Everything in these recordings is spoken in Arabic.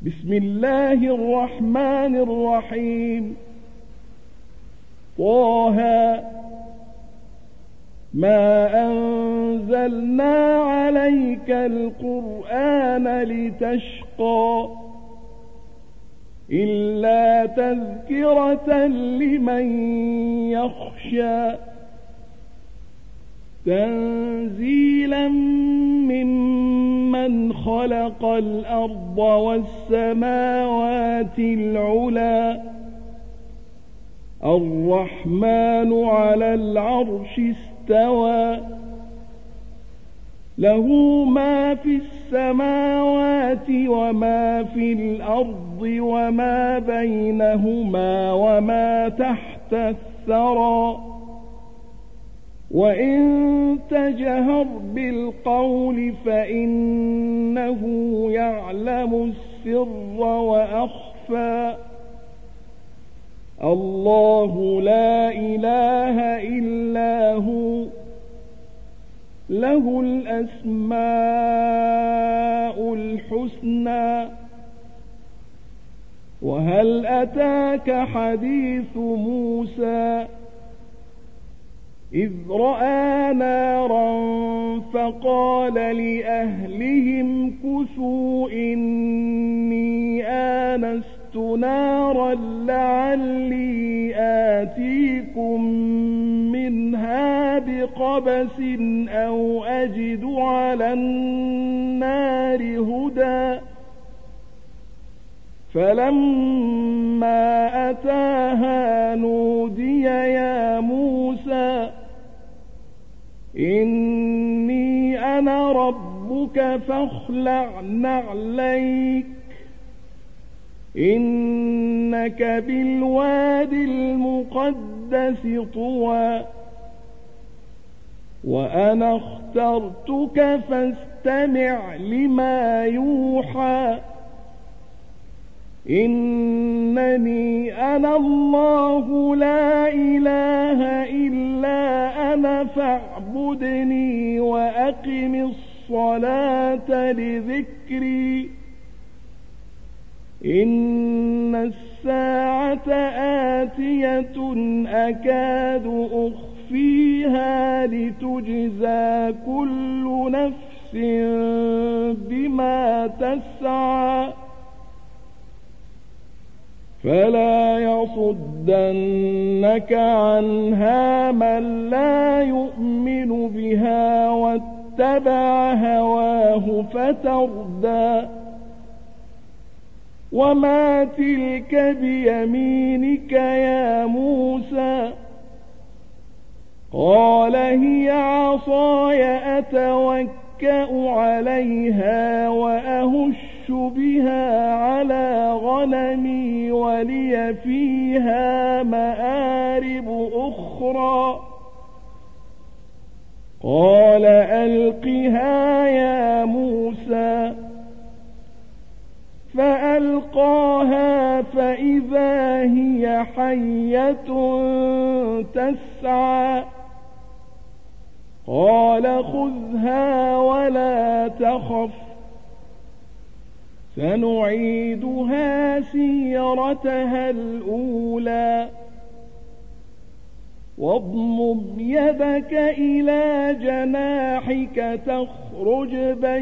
بسم الله الرحمن الرحيم. طه ما أنزلنا عليك القرآن لتشقى إلا تذكرة لمن يخشى تنزيلا ممن خلق الأرض والسماوات العلى الرحمن على العرش استوى له ما في السماوات وما في الأرض وما بينهما وما تحت الثرى وإن تجهر بالقول فإنه يعلم السر وأخفى الله لا إله إلا هو له الأسماء الحسنى. وهل أتاك حديث موسى إذ رأى نارا فقال لأهلهم كثوا إني آنست نارا لعلي آتيكم منها بقبس أو أجد على النار هدى فلما أتاها نودي يا موسى إني أنا ربك فاخلع نعليك إنك بالواد المقدس طوى وأنا اخترتك فاستمع لما يوحى إنني أنا الله لا إله إلا أنا فاعبدني وأقم الصلاة لذكري إن الساعة آتية أكاد أخفيها لتجزى كل نفس بما تسعى فلا يصدنك عنها من لا يؤمن بها واتبع هواه فتردى وما تلك بيمينك يا موسى قال هي عصاي أتوكأ عليها وأهش بها على غنمي ولي فيها مآرب أخرى قال ألقها يا موسى فألقاها فإذا هي حية تسعى قال خذها ولا تخف سنعيدها سيرتها الأولى واضمم يدك إلى جناحك تخرج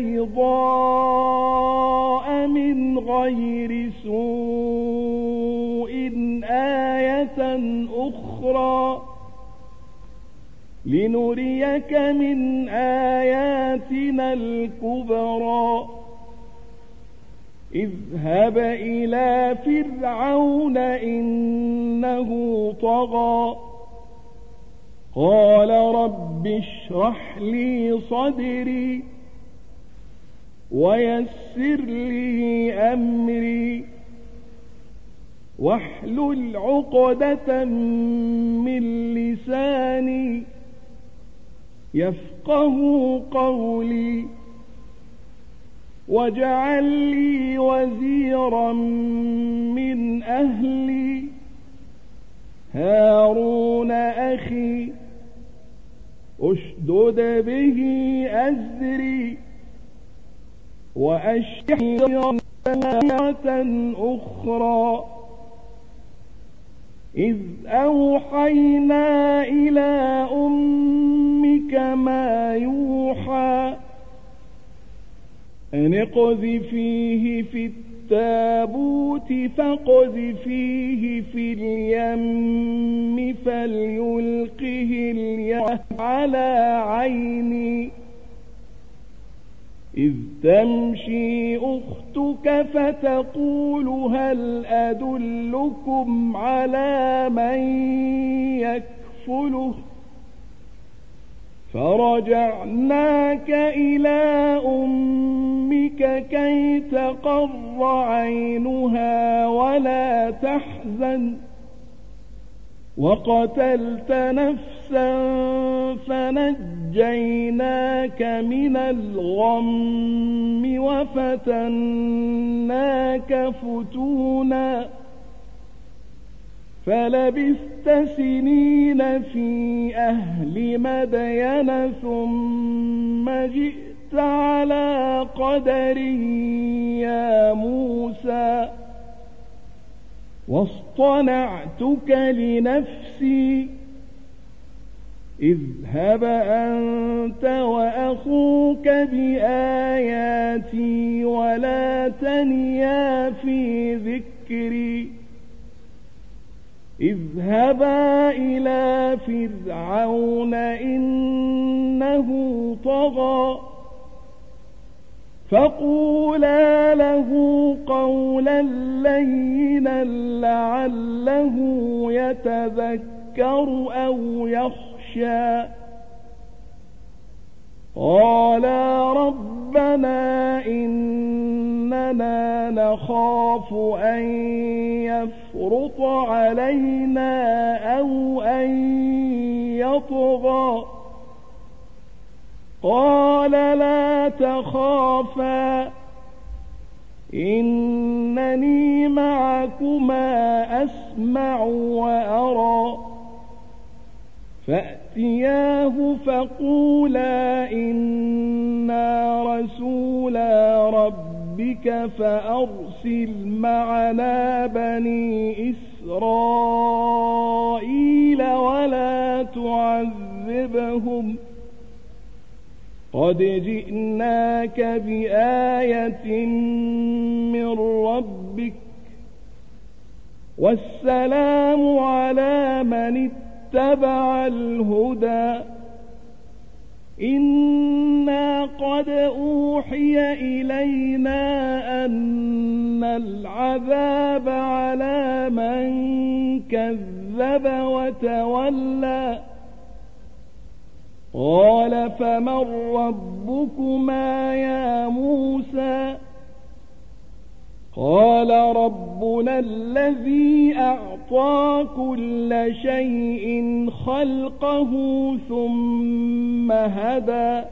بيضاء من غير سوء آية أخرى لنريك من آياتنا الكبرى اذهب إلى فرعون إنه طغى قال رب اشرح لي صدري ويسر لي أمري واحلل عقدة من لساني يفقه قولي واجعل لي وزيرا من أهلي هارون أخي أشدد به أزري وأشحذ مرة أخرى إذ أوحينا إلى أمك ما يوحى أن اقذفيه في التابوت فاقذفيه في اليم فليلقه اليم على عيني إذ تمشي أختك فتقول هل أدلكم على من يكفله فرجعناك إلى أمك كي تقر عينها ولا تحزن وقتلت نفسا فنجيناك من الغم وفتناك فتونا فلبثت سنين في أهل مدين ثم جئت على قدر يا موسى واصطنعتك لنفسي اذهب أنت وأخوك بآياتي ولا تنيا في ذكري اذهبا إلى فرعون إنه طغى فقولا له قولا لينا لعله يتذكر أو يخشى قالا ربنا إننا نخاف أن يفرط علينا أو أن يطغى قال لا تخافا إنني معكما أسمع وأرى فأتياه فقولا إنا رسولا ربك فأرسل معنا بني إسرائيل ولا تعذبهم قد جئناك بآية من ربك والسلام على من اتبع الهدى إنا قد أوحي إلينا أن العذاب على من كذب وتولى قال فمن ربكما يا موسى قال ربنا الذي أعطى كل شيء خلقه ثم هدى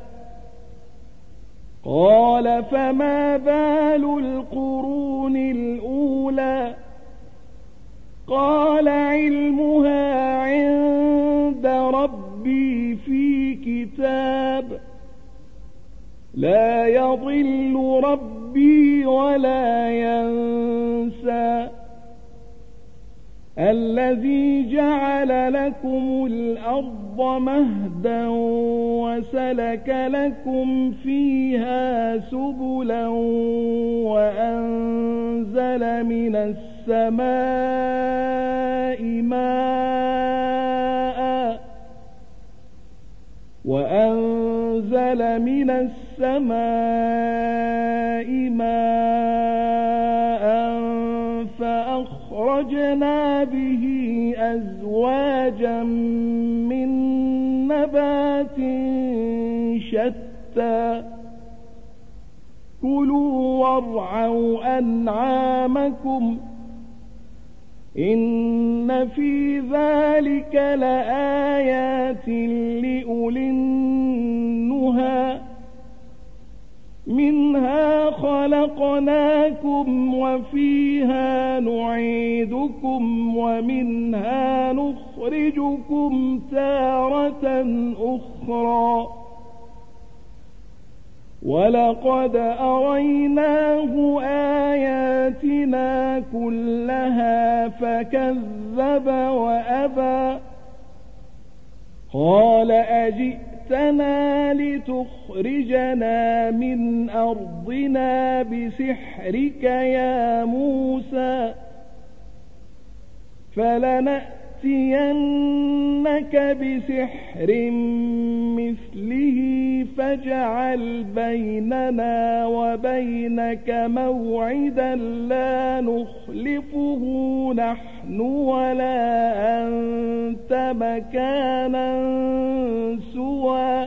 قال فما بال القرون الأولى قال علمها عند ربي في كتاب لا يضل ربي ولا ينسى الذي جعل لكم الأرض مهدا وسلك لكم فيها سبلا وأنزل من السماء ماء فأخرجنا به أزواجا من نبات شتى كلوا وارعوا أنعامكم إن في ذلك لآيات لأولي النهى منها خلقناكم وفيها نعيدكم ومنها نخرجكم تارة أخرى ولقد أريناه آياتنا الدنيا كلها فكذب وأبى قال أجئتنا لتخرجنا من أرضنا بسحرك يا موسى فلنأتينك بسحر مثله فاجعل بيننا وبينك موعدا لا نخلفه نحن ولا أنت مكانا سوى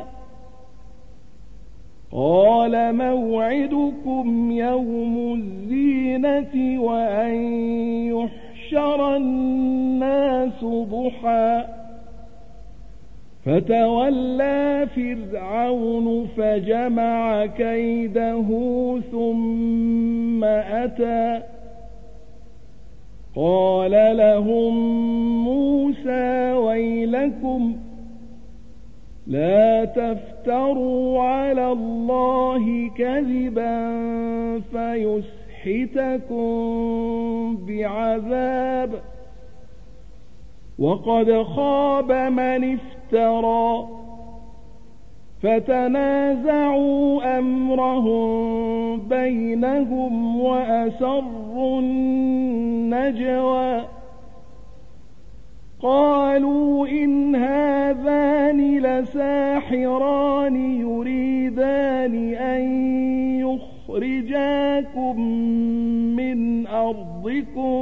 قال موعدكم يوم الزينة وأن يحشر الناس ضحى فتولى فرعون فجمع كيده ثم أتى قال لهم موسى ويلكم لا تفتروا على الله كذبا فيسحتكم بعذاب وقد خاب من افترى فتنازعوا أمرهم بينهم وأسروا النجوى قالوا إن هذان لساحران يريدان أن يخرجاكم من أرضكم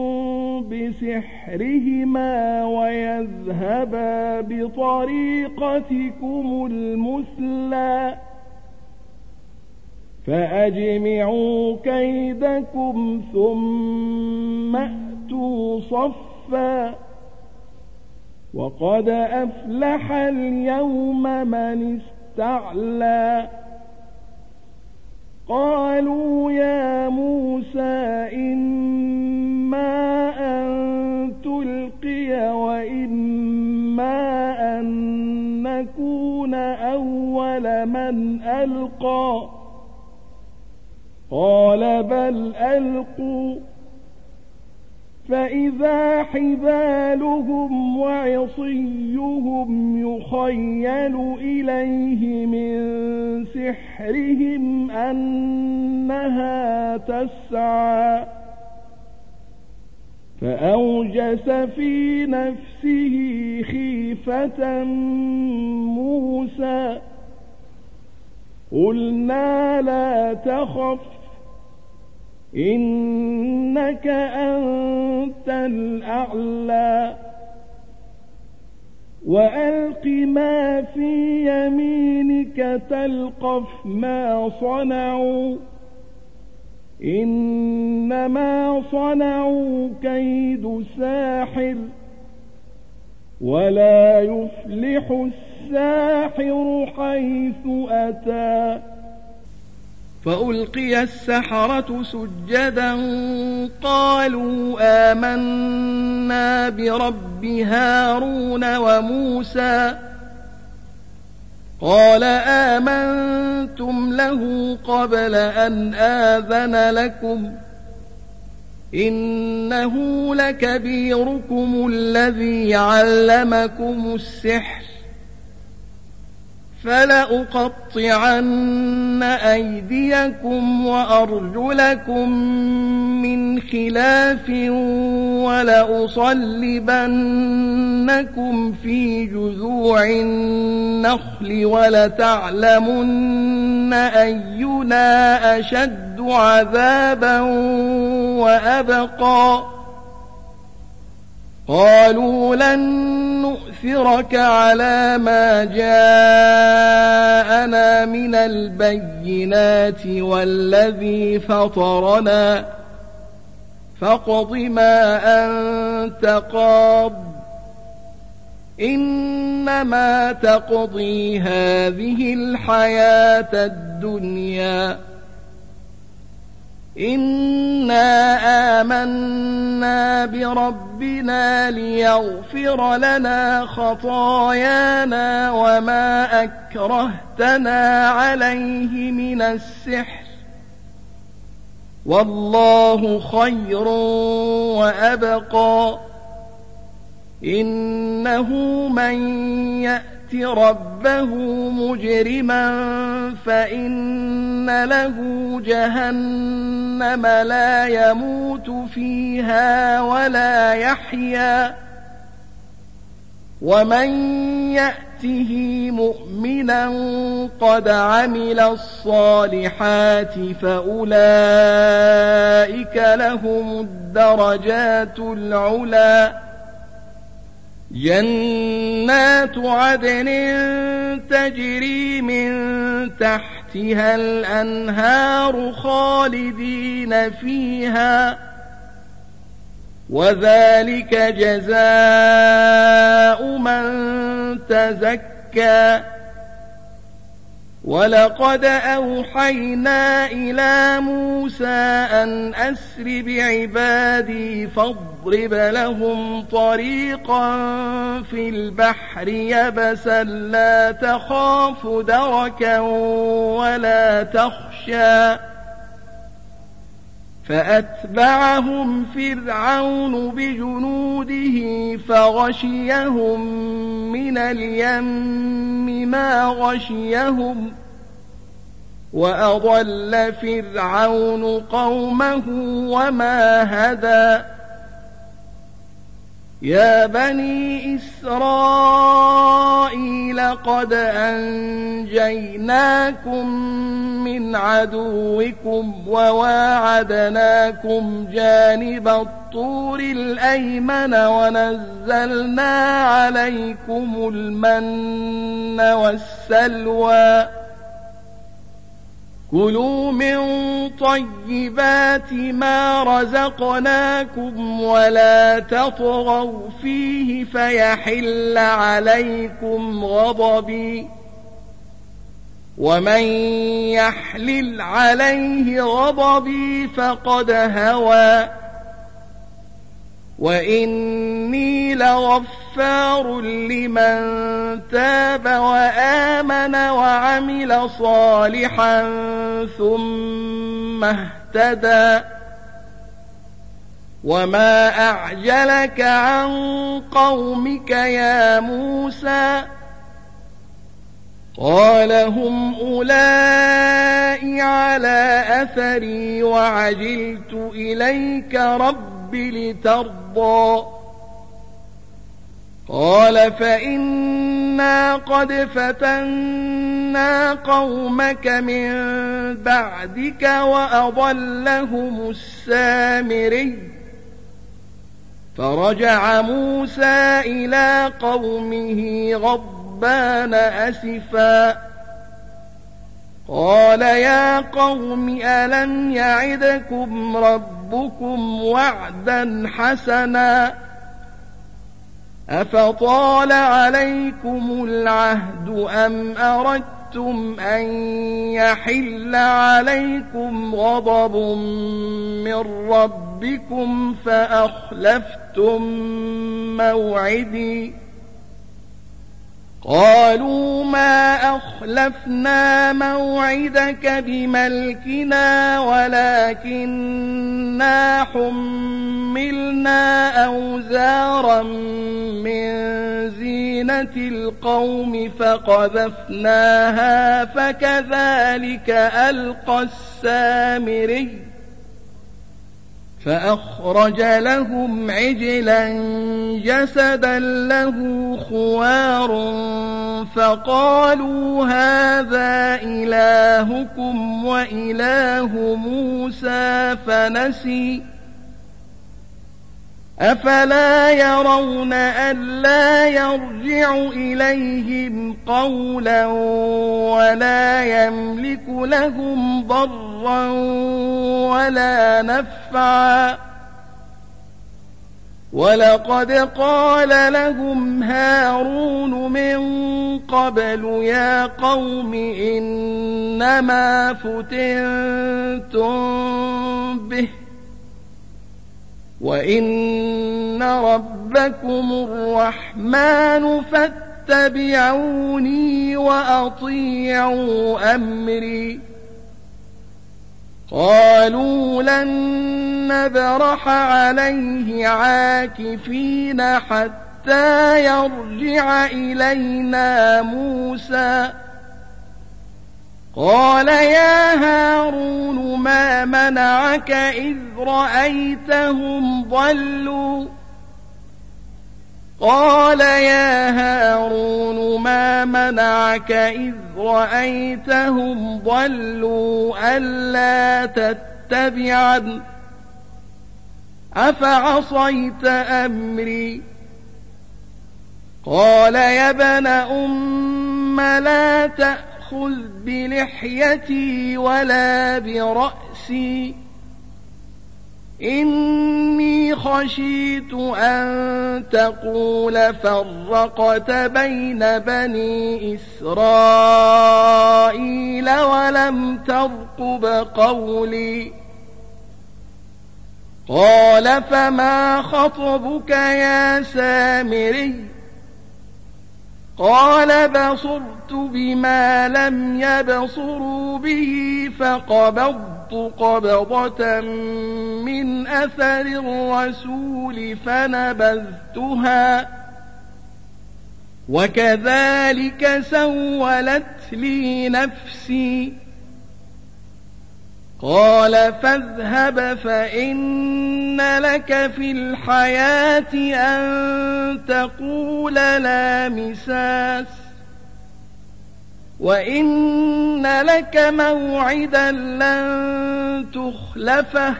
بسحرهما ويذهبا بطريقتكم المثلى فأجمعوا كيدكم ثم أتوا صفا وقد أفلح اليوم من استعلى قالوا يا موسى إما أن تلقي وإما أن نكون أول من ألقى قال بل ألقوا فإذا حبالهم وعصيهم يخيل إليه من سحرهم أنها تسعى فأوجس في نفسه خيفة موسى قلنا لا تخف إنك أنت الأعلى وألق ما في يمينك تلقف ما صنعوا إنما صنعوا كيد ساحر ولا يفلح الساحر حيث أتى فألقي السحرة سجدا قالوا آمنا برب هارون وموسى قال آمنتم له قبل أن آذن لكم إنه لكبيركم الذي علمكم السحر فلأقطعن أيديكم وأرجلكم من خلاف ولأصلبنكم في جذوع النخل ولتعلمن أينا أشد عذابا وأبقى قالوا لن نؤثرك على ما جاءنا من البينات والذي فطرنا فاقض ما أنت قاض إنما تقضي هذه الحياة الدنيا إنا آمنا بربنا ليغفر لنا خطايانا وما أكرهتنا عليه من السحر والله خير وأبقى إنه من يأت ربه مجرما فإن له جهنم لا يموت فيها ولا يحيا ومن يأته مؤمنا قد عمل الصالحات فأولئك لهم الدرجات العلى جنات عدن تجري من تحتها الأنهار خالدين فيها وذلك جزاء من تزكى ولقد أوحينا إلى موسى أن أسر بعبادي فاضرب لهم طريقا في البحر يبسا لا تخاف دركا ولا تخشى فأتبعهم فرعون بجنوده فغشيهم من اليم ما غشيهم وأضل فرعون قومه وما هدى يا بني إسرائيل قد أنجيناكم من عدوكم وواعدناكم جانب الطور الأيمن ونزلنا عليكم المن والسلوى كلوا من طيبات ما رزقناكم ولا تطغوا فيه فيحل عليكم غضبي ومن يحلل عليه غضبي فقد هوى وإني لغفار لمن تاب وآمن وعمل صالحا ثم اهتدى وما أعجلك عن قومك يا موسى قال هم أولئك على أثري وعجلت إليك رب لترضى قال فإنا قد فتنا قومك من بعدك وأضلهم السامري فرجع موسى إلى قومه غضبان أسفا قال يا قوم ألم يعدكم ربكم وعدا حسنا أفطال عليكم العهد أم أردتم أن يحل عليكم غضب من ربكم فأخلفتم موعدي قالوا ما أخلفنا موعدك بملكنا ولكننا حملنا أوزارا من زينة القوم فقذفناها فكذلك ألقى السامري فأخرج لهم عجلا جسدا له خوار فقالوا هذا إلهكم وإله موسى فنسي أفلا يرون ألا يرجع إليهم قولا ولا يملك لهم ضرا ولا نفعا ولقد قال لهم هارون من قبل يا قوم إنما فتنتم به وإن ربكم الرحمن فاتبعوني وأطيعوا أمري قالوا لن نبرح عليه عاكفين حتى يرجع إلينا موسى قال يا هارون ما منعك إذ رأيتهم ضلوا قال يا هارون ما منعك إذ رأيتهم ضلوا ألا تتبعن أفعصيت أمري قال يا ابن أم لا تأخذ بلحيتي ولا برأسي إني خشيت أن تقول فرقت بين بني إسرائيل ولم ترقب قولي قال فما خطبك يا سامري قال بصرت بما لم يبصروا به فقبضت قبضة من أثر الرسول فنبذتها وكذلك سولت لي نفسي قال فاذهب فإن لك في الحياة أن تقول لا مساس وإن لك موعدا لن تخلفه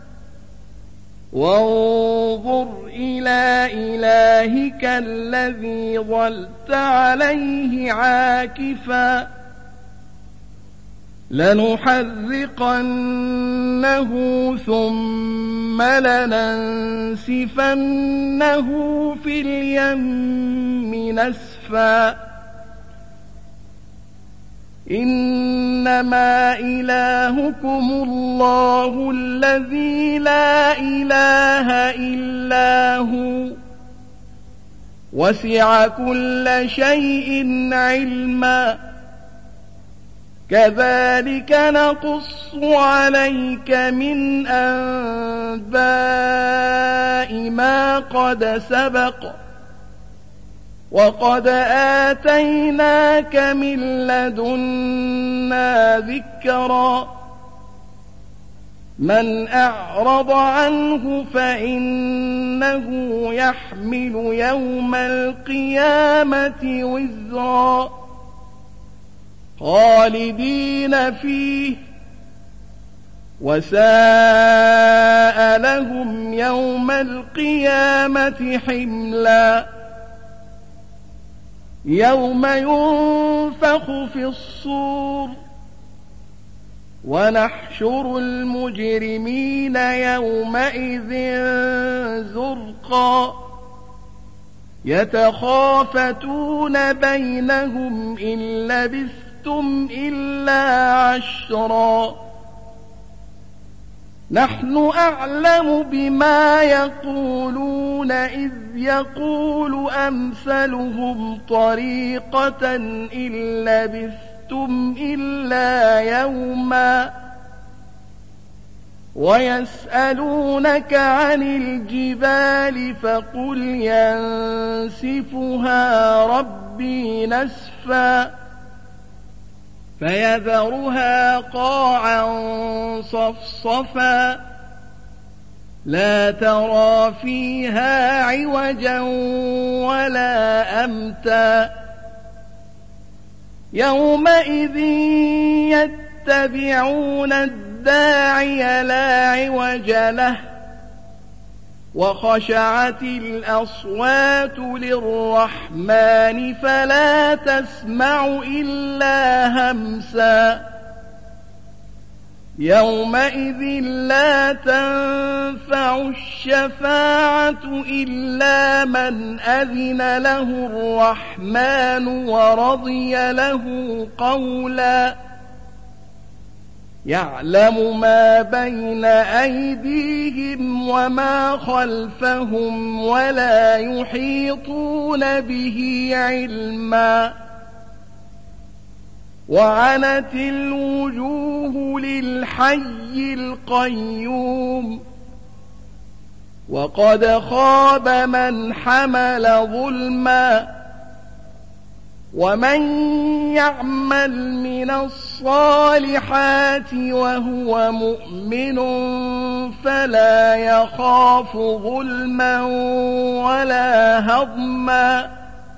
وانظر إلى إلهك الذي ظلت عليه عاكفا لنحرقنه ثم لننسفنه في اليم نسفا إنما إلهكم الله الذي لا إله إلا هو وسع كل شيء علما كذلك نقص عليك من أنباء ما قد سبق وقد آتيناك من لدنا ذكرا من أعرض عنه فإنه يحمل يوم القيامة وزرا خالدين فيه وساء لهم يوم القيامة حملا يوم ينفخ في الصور ونحشر المجرمين يومئذ زرقا يتخافتون بينهم إن لبثتم إلا عشرا نحن أعلم بما يقولون إذ يقول أمثلهم طريقة إن لبثتم إلا يوما ويسألونك عن الجبال فقل ينسفها ربي نسفا فيذرها قاعا صفصفا لا ترى فيها عوجا ولا أمتا يومئذ يتبعون الداعي لا عوج له وخشعت الأصوات للرحمن فلا تسمع إلا همسا يومئذ لا تنفع الشفاعة إلا من أذن له الرحمن ورضي له قولا يعلم ما بين أيديهم وما خلفهم ولا يحيطون به علما وعنت الوجوه للحي القيوم وقد خاب من حمل ظلما ومن يعمل من الصالحات وهو مؤمن فلا يخاف ظلما ولا هضما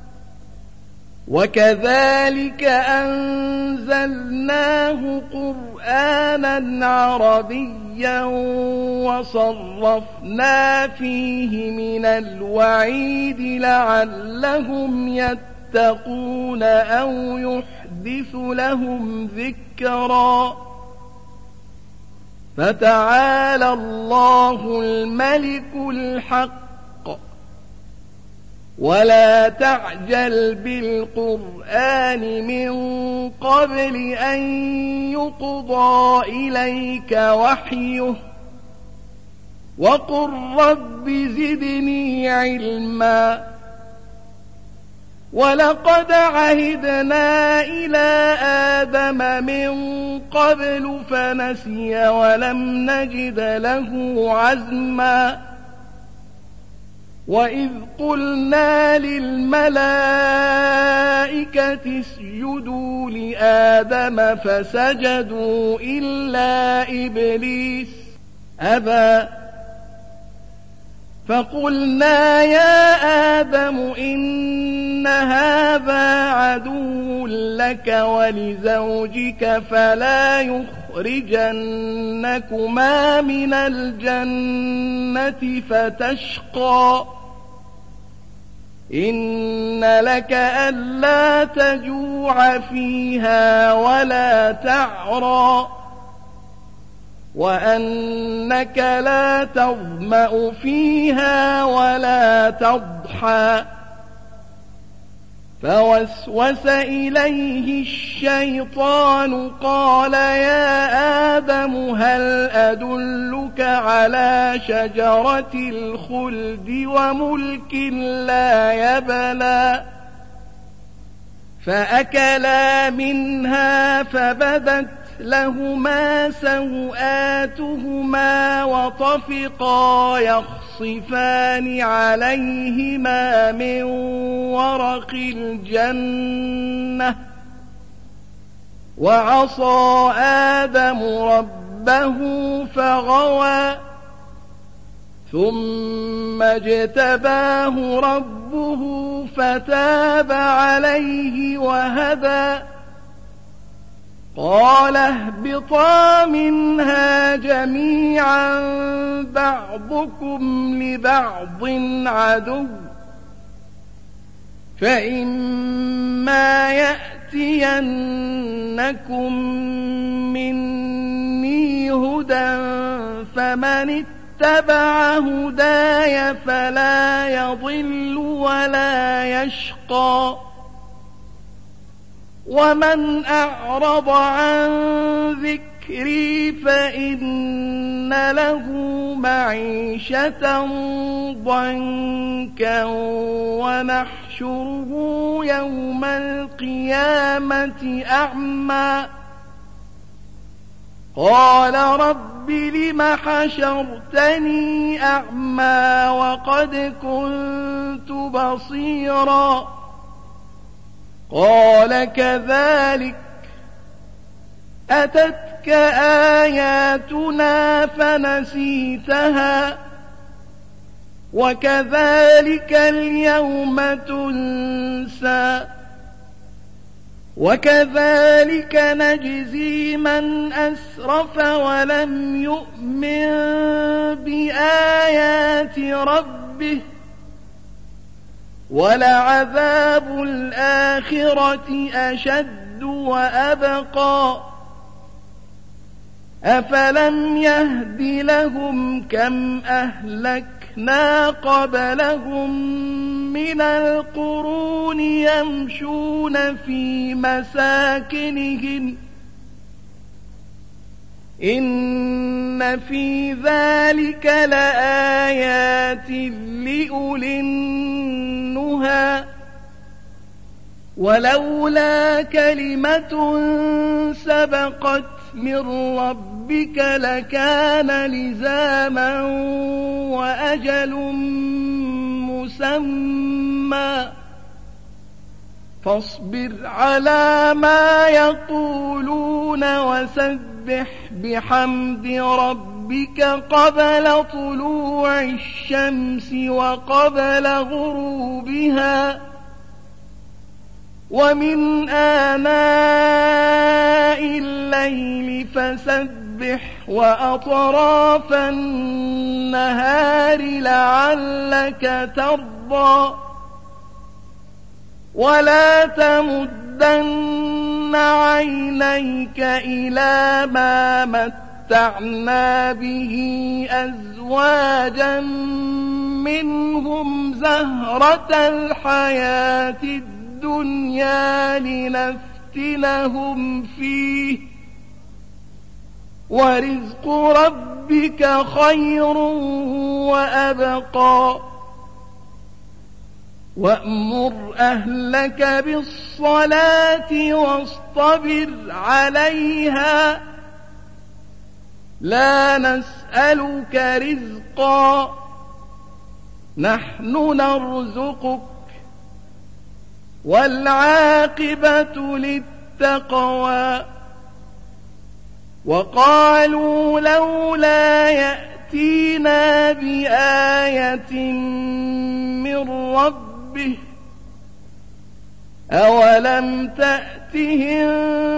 وكذلك أنزلناه قرآنا عربيا وصرفنا فيه من الوعيد لعلهم يتقون أو يحدث لهم ذكرا فتعالى الله الملك الحق ولا تعجل بالقرآن من قبل أن يقضى إليك وحيه وقل رب زدني علما ولقد عهدنا إلى آدم من قبل فنسي ولم نجد له عزما وإذ قلنا للملائكة اسجدوا لآدم فسجدوا إلا إبليس أبى فقلنا يا آدم إن هذا عدو لك ولزوجك فلا يخرجنكما من الجنة فتشقى إن لك ألا تجوع فيها ولا تعرى وأنك لا تظمأ فيها ولا تضحى فوسوس إليه الشيطان قال يا آدم هل أدلك على شجرة الخلد وملك لا يبلى فأكلا منها فبدت لهما سوآتهما وطفقا يخصفان عليهما من ورق الجنة وعصى آدم ربه فغوى ثم اجتباه ربه فتاب عليه وهدى قال اهبطا منها جميعا بعضكم لبعض عدو فإما يأتينكم مني هدى فمن اتبع هداي فلا يضل ولا يشقى ومن أعرض عن ذكري فإن له معيشة ضنكا ونحشره يوم القيامة أعمى قال رب لم حشرتني أعمى وقد كنت بصيرا قال كذلك أتتك آياتنا فنسيتها وكذلك اليوم تنسى وكذلك نجزي من أسرف ولم يؤمن بآيات ربه ولعذاب الآخرة أشد وأبقى أفلم يهد لهم كم أهلكنا قبلهم من القرون يمشون في مساكنهم إن في ذلك لآيات لأولي النهى ولولا كلمة سبقت من ربك لكان لزاما وأجل مسمى فاصبر على ما يقولون وسبح بحمد ربك قبل طلوع الشمس وقبل غروبها ومن آناء الليل فسبح وأطراف النهار لعلك ترضى ولا تمدن عينيك إلى ما متعنا به أزواجا منهم زهرة الحياة الدنيا لنفتنهم فيه ورزق ربك خير وأبقى وأمر أهلك بالصلاة واصطبر عليها لا نسألك رزقا نحن نرزقك والعاقبة للتقوى وقالوا لولا يأتينا بآية من ربه أولم تأتهم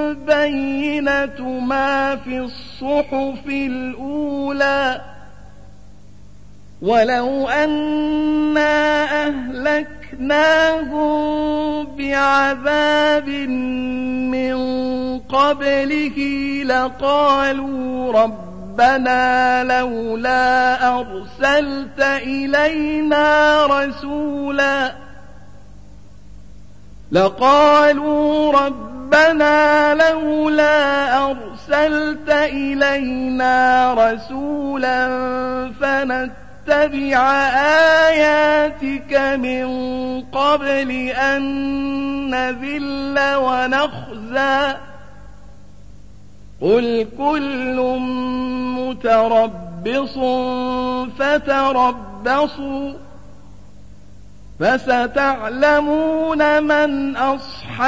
بينة ما في الصحف الأولى ولو أنا أهلكناهم بعذاب من قبله لقالوا ربنا لولا أرسلت إلينا رسولا فنتبع آياتك من قبل أن نذل ونخزى قل كل متربص فتربصوا فستعلمون من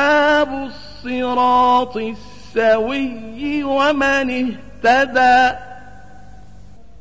أصحاب الصراط السوي ومن اهتدى